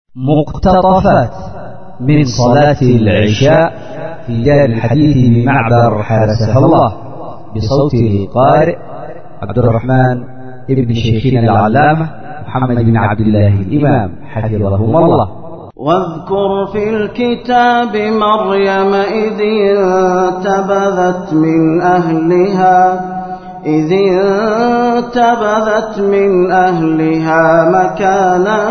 مقتطفات من صلاة العشاء في دار الحديث بمعبر حارسها الله، بصوته القارئ عبد الرحمن ابن شيخنا العلامة محمد بن عبد الله الإمام حفظهم الله. واذكر في الكتاب مريم إذ انتبذت من أهلها مكانا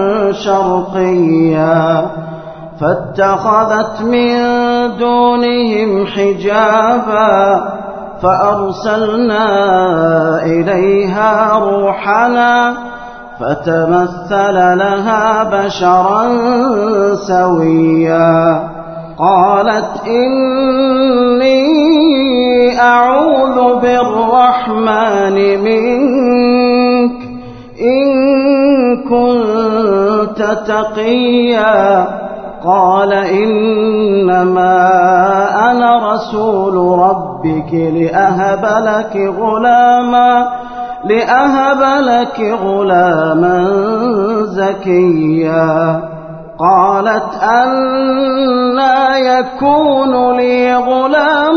شرقيا فاتخذت من دونهم حجابا فأرسلنا إليها روحنا فتمثل لها بشرا سويا قالت إني أعوذ بالرحمن منك إن كنت تقيا قال إنما أنا رسول ربك لأهب لك غلاما زكيا قالت أنى يكون لي غلام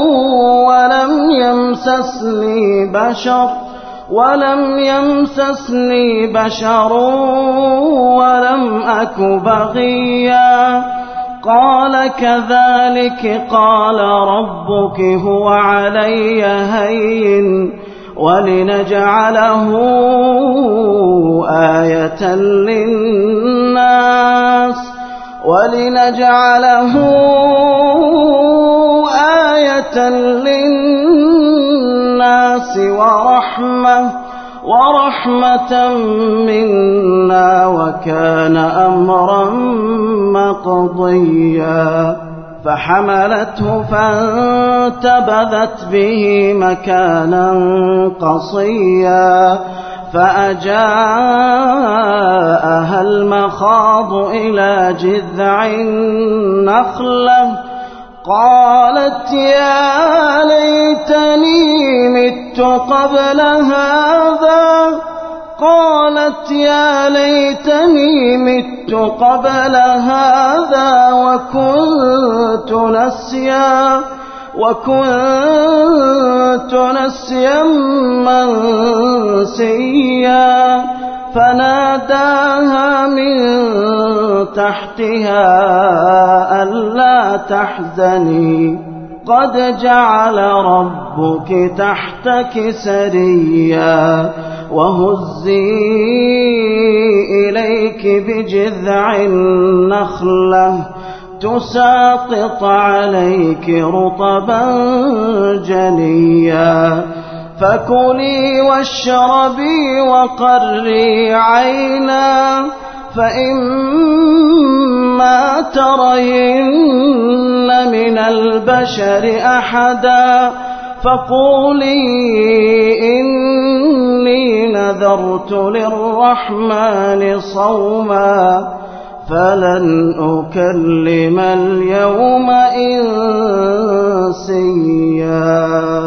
ولم يمسسني بشر ولم أك بغيا قال كذلك قال ربك هو علي هين ولنجعله آية للناس ورحمة منا وكان أمرا مقضيا فحملته فانتبذت به مكانا قصيا فأجاءها المخاض إلى جذع النخلة قالت يا ليتني مت قبل هذا وكنت نسيا منسيا فناداها من تحتها ألا تحزني قد جعل ربك تحتك سريا وهزي إليك بجذع النخلة تساقط عليك رطبا جنيا فكلي واشربي وقري عينا فإما ترين من البشر أحدا فقولي إني نذرت للرحمن صوما فلن أكلم اليوم إنسيا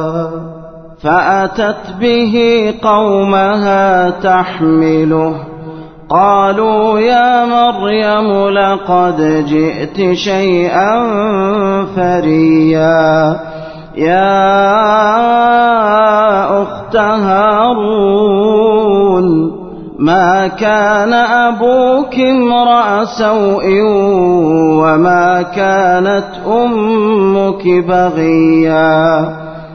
فأتت به قومها تحمله قالوا يا مريم لقد جئت شيئا فريا يا أخت هارون ما كان أبوك امرأ سوء وما كانت أمك بغيا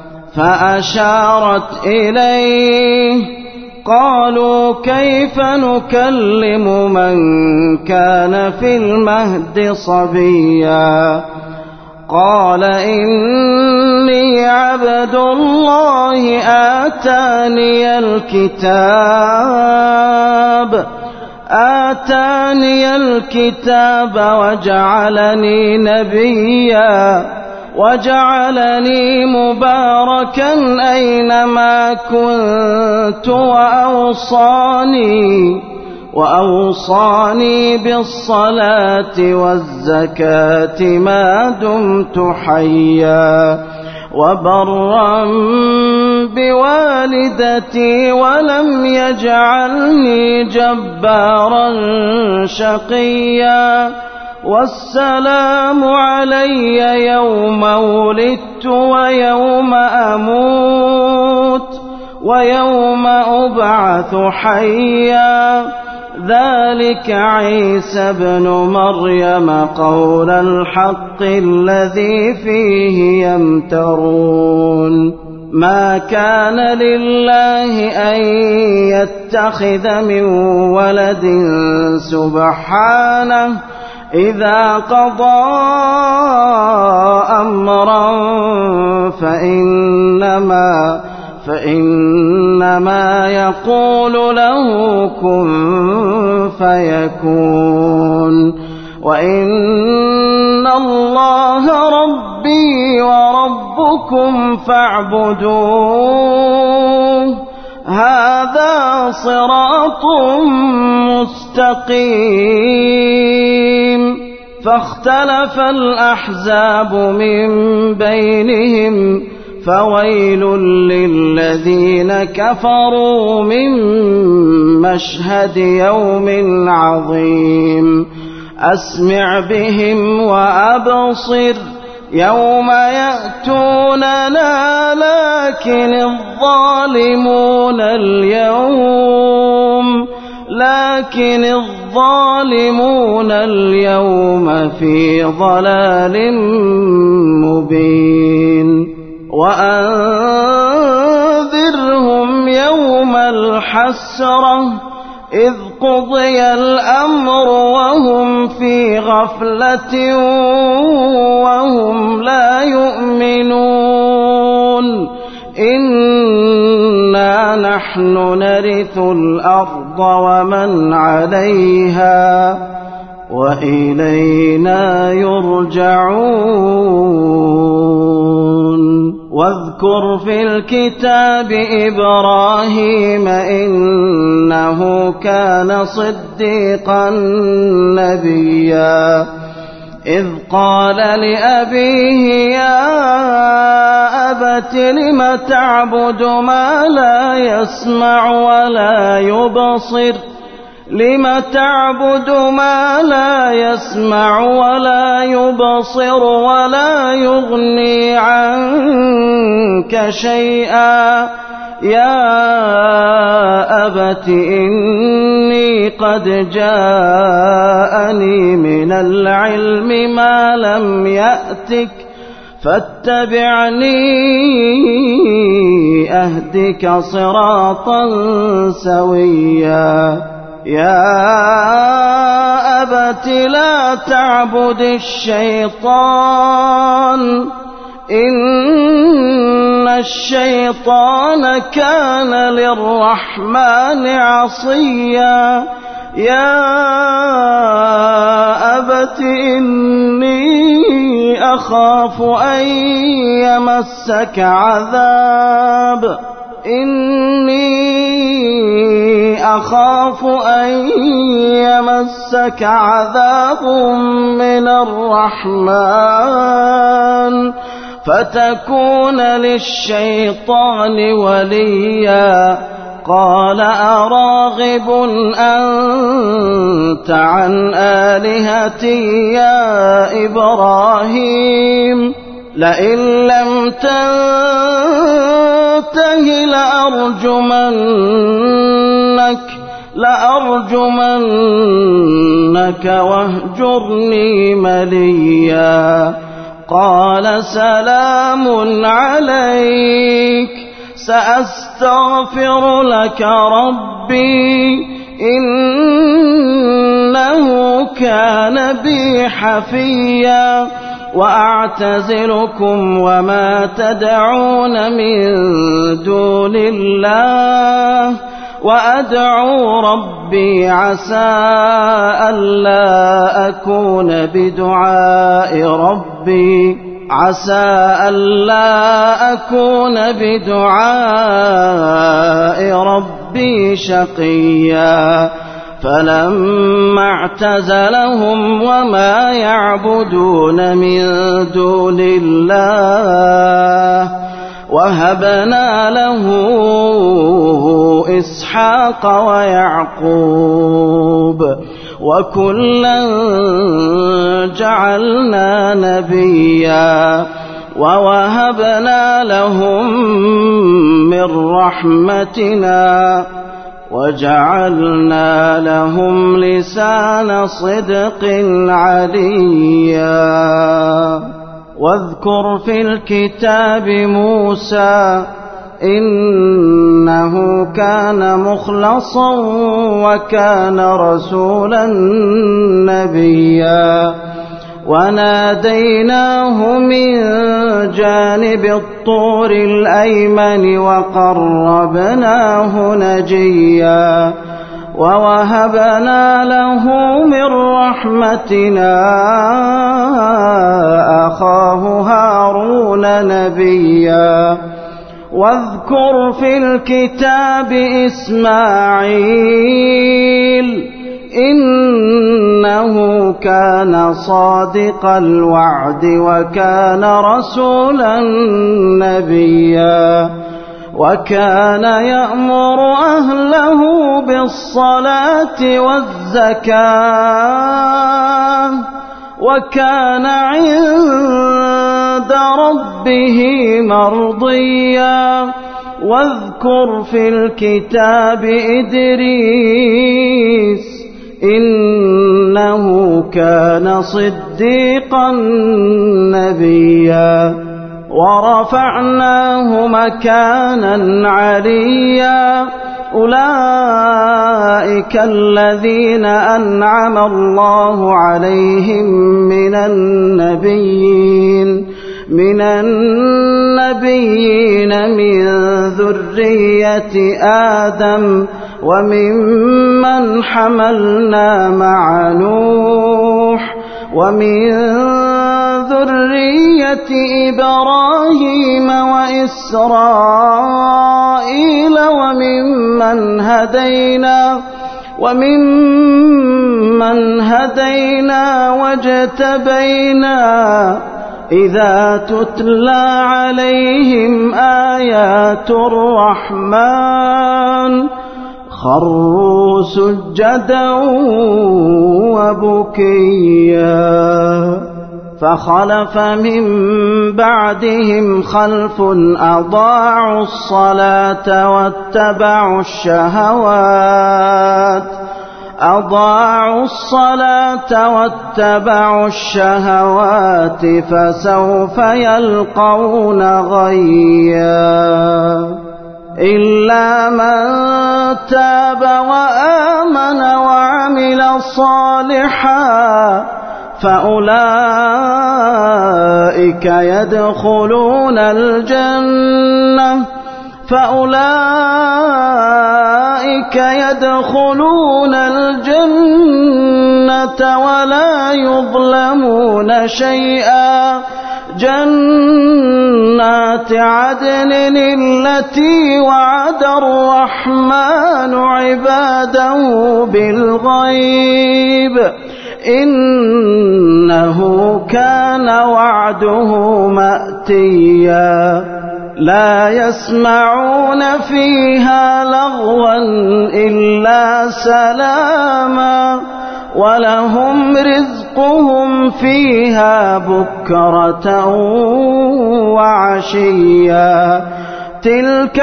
فأشارت إليه قالوا كيف نكلم من كان في المهد صبيا قال إني عبد الله آتاني الكتاب وجعلني نبيا وجعلني مباركا أينما كنت وأوصاني بالصلاة والزكاة ما دمت حيا وبرا بوالدتي ولم يجعلني جبارا شقيا والسلام علي يوم ولدت ويوم أموت ويوم أبعث حيا ذلك عيسى بن مريم قول الحق الذي فيه يمترون ما كان لله أن يتخذ من ولد سبحانه إذا قضى أمرا فإنما يقول له كن فيكون وإن الله ربي وربكم فاعبدوه هذا صراط مستقيم فاختلف الأحزاب من بينهم فويل للذين كفروا من مشهد يوم عظيم أسمع بهم وأبصر يوم يأتوننا لكن الظالمون اليوم في ضلال مبين وأنذرهم يوم الحسرة إذ قضي الأمر وهم في غفلة وهم لا يؤمنون إنا نحن نرث الأرض ومن عليها وإلينا يرجعون واذكر في الكتاب إبراهيم إنه كان صديقا نبيا إذ قال لأبيه يا أبت لم تعبد ما لا يسمع ولا يبصر لم تعبد ما لا يسمع ولا يبصر ولا يغني عنك شيئا يا أبت إني قد جاءني من العلم ما لم يأتك فاتبعني أهدك صراطا سويا يا أبت لا تعبد الشيطان إن الشيطان كان للرحمن عصيا يا أبت إني أخاف أن يمسك عذاب من الرحمن فتكون للشيطان وليا قال أراغب أنت عن آلهتي يا إبراهيم لئن لم تنته لأرجمنك واهجرني مليا قال سلام عليك سأستغفر لك ربي إنه كان بي حفيا وأعتزلكم وما تدعون من دون الله وأدعو ربي عسى ألا أكون بدعاء ربي شقيا فلما اعتزلهم وما يعبدون من دون الله وهبنا له إسحاق ويعقوب وكلا جعلنا نبيا ووهبنا لهم من رحمتنا وجعلنا لهم لسان صدق عليا. واذكر في الكتاب موسى إنه كان مخلصا وكان رسولا نبيا وناديناه من جانب الطور الأيمن وقربناه نجيا ووهبنا له من رحمتنا أخاه هارون نبيا. واذكر في الكتاب إسماعيل إنه كان صادق الوعد وكان رسولا نبيا وكان يأمر أهله بالصلاة والزكاة وكان عند ربه مرضيا. واذكر في الكتاب إدريس إنه كان صديقا نبيا ورفعناه مكانا عليا. أولئك الذين أنعم الله عليهم من النبيين من ذرية آدم وممن حملنا مع نوح ومن ذرية إبراهيم وإسرائيل وممن هدينا واجتبينا إذا تتلى عليهم آيات الرحمن خروا سجدا وبكيا. فخلف من بعدهم خلف أضاعوا الصلاة واتبعوا الشهوات فسوف يلقون غيا. إلا من تاب وآمن وعمل صالحا فأولئك يدخلون الجنة ولا يظلمون شيئا. جنات عدن التي وعد الرحمن عباده بالغيب إنه كان وعده مأتيا. لا يسمعون فيها لغوا إلا سلاما ولهم رزقهم فيها بكرة وعشيا. تلك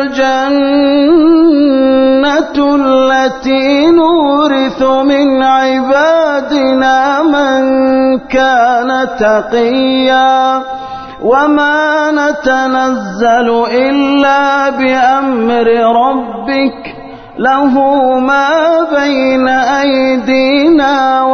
الجنة التي نورث من عبادنا من كان تقيا وما نتنزل إلا بأمر ربك له ما بين أيدينا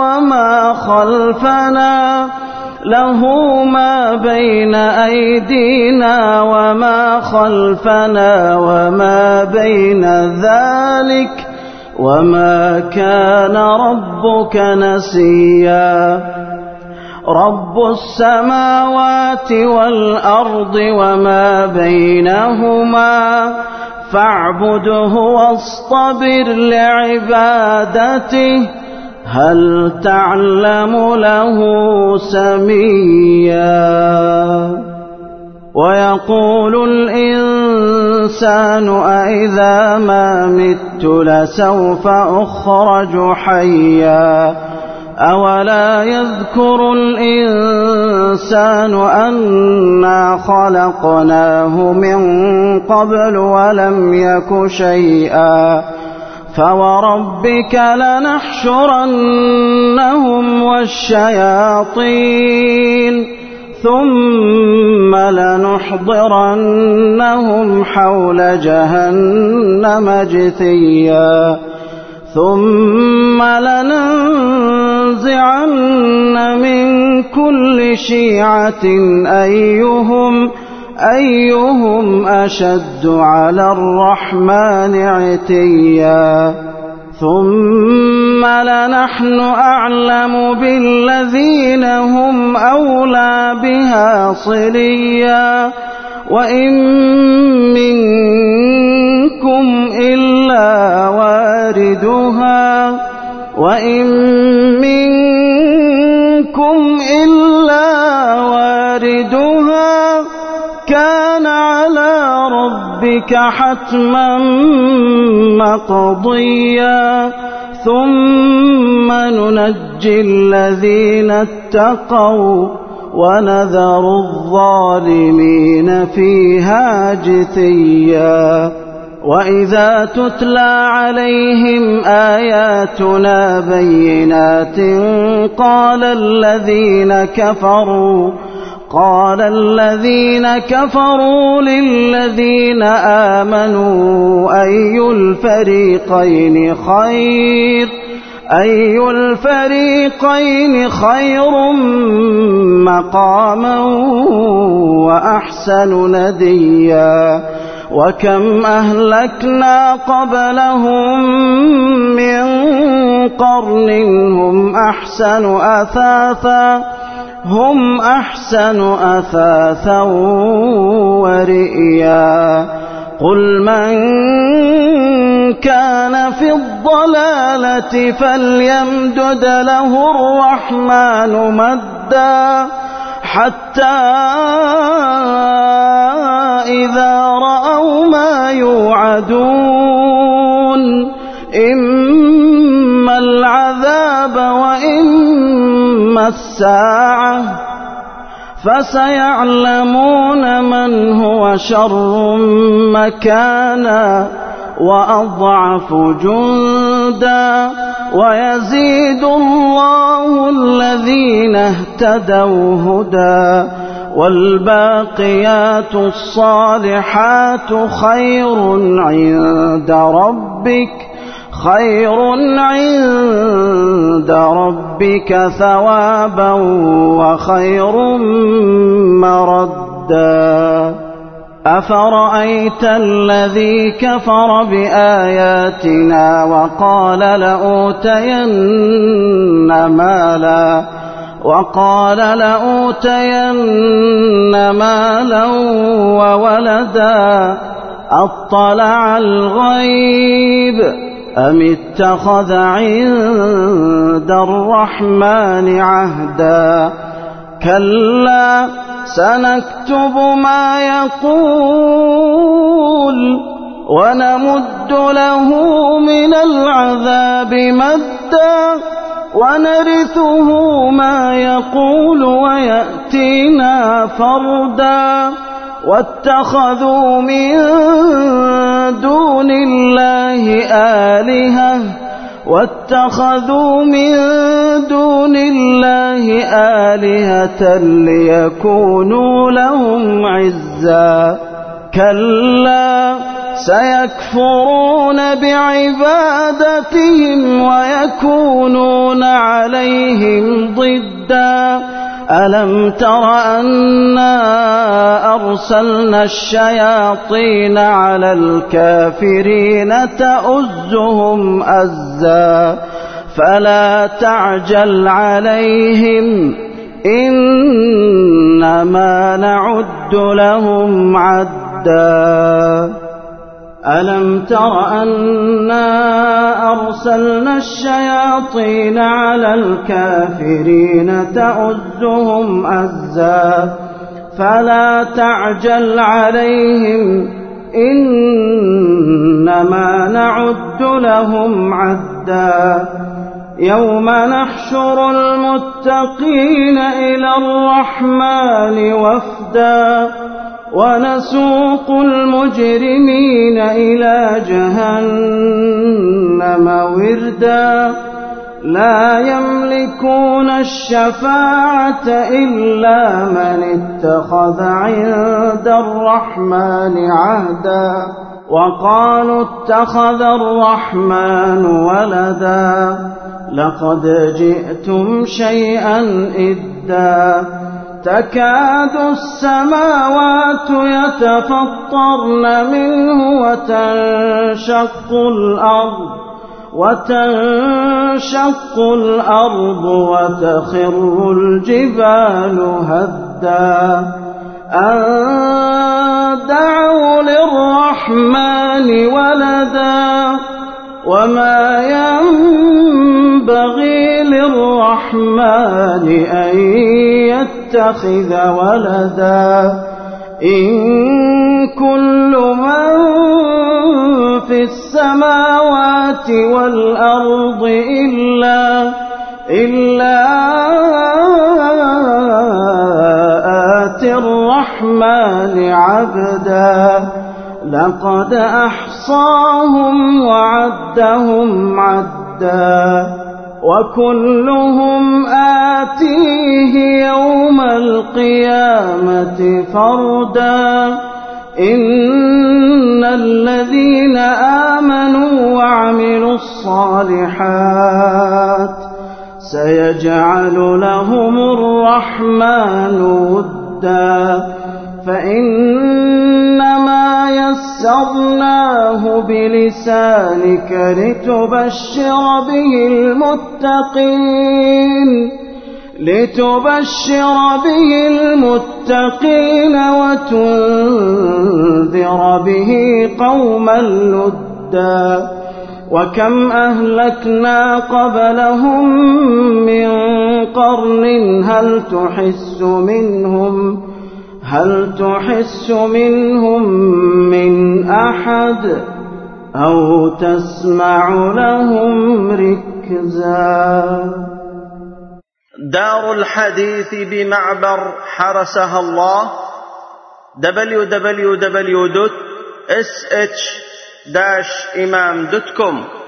وما خلفنا وما بين ذلك وما كان ربك نسيا. رب السماوات والأرض وما بينهما فاعبده واصطبر لعبادته هل تعلم له سميا. ويقول الإنسان أإذا ما مت لسوف أخرج حيا أولا يذكر الإنسان أنا خلقناه من قبل ولم يك شيئا فوربك لنحشرنهم والشياطين ثم لنحضرنهم حول جهنم جثيا ثم لننزعن من كل شيعة أيهم أشد على الرحمن عتيا ثم لنحن أعلم بالذين هم أولى بها صليا وإن منكم إلا واردها كان على ربك حتما مقضيا ثم ننجي الذين اتقوا ونذر الظالمين فيها جثيا وإذا تتلى عليهم آياتنا بينات قال الذين كفروا للذين آمنوا أي الفريقين خير مقاما وأحسن نديا وكم أهلكنا قبلهم من قرن هم أحسن أثاثا ورئيا قل من كان في الضلالة فليمدد له الرحمن مدا حتى إذا رأوا ما يوعدون إما العذاب وإما الساعة فسيعلمون من هو شر مكانا وأضعف جندا ويزيد الله الذين اهتدوا هدى والباقيات الصالحات خير عند ربك ثوابا وخير مردا أفرأيت الذي كفر بآياتنا وقال لأوتين مالا وولدا أطلع الغيب أم اتخذ عند الرحمن عهدا كلا سنكتب ما يقول ونمد له من العذاب مدا ونرثه ما يقول ويأتينا فردا واتخذوا من دون الله آلهة ليكونوا لهم عزا كلا سيكفرون بعبادتهم ويكونون عليهم ضدا ألم تر أنا أرسلنا الشياطين على الكافرين تؤزهم أزا فلا تعجل عليهم إنما نعد لهم عدا ألم تر أنا أرسلنا الشياطين على الكافرين تؤزهم أزا فلا تعجل عليهم إنما نعد لهم عدا يوم نحشر المتقين إلى الرحمن وفدا ونسوق المجرمين إلى جهنم وردا لا يملكون الشفاعة إلا من اتخذ عند الرحمن عهدا وقالوا اتخذ الرحمن ولدا لقد جئتم شيئا إدا تكاد السماوات يتفطرن منه وتنشق الأرض وتخر الجبال هدا أن دعوا للرحمن ولدا وما ينبغي للرحمن أن يتخذ ولدا إن كل من في السماوات والأرض إلا آتي الرحمن عبدا لقد أحصاهم وعدهم عدا وكلهم آتيه يوم القيامة فردا إن الذين آمنوا وعملوا الصالحات سيجعل لهم الرحمن ودا فإنما يسرناه بلسانك لتبشر به المتقين وتنذر به قوما لدا وكم أهلكنا قبلهم من قرن هل تحس منهم من أحد أو تسمع لهم ركزا دار الحديث بمعبر حرسها الله www.sh-imam.com